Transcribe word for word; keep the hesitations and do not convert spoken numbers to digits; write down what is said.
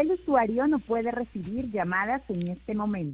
El usuario no puede recibir llamadas en este momento.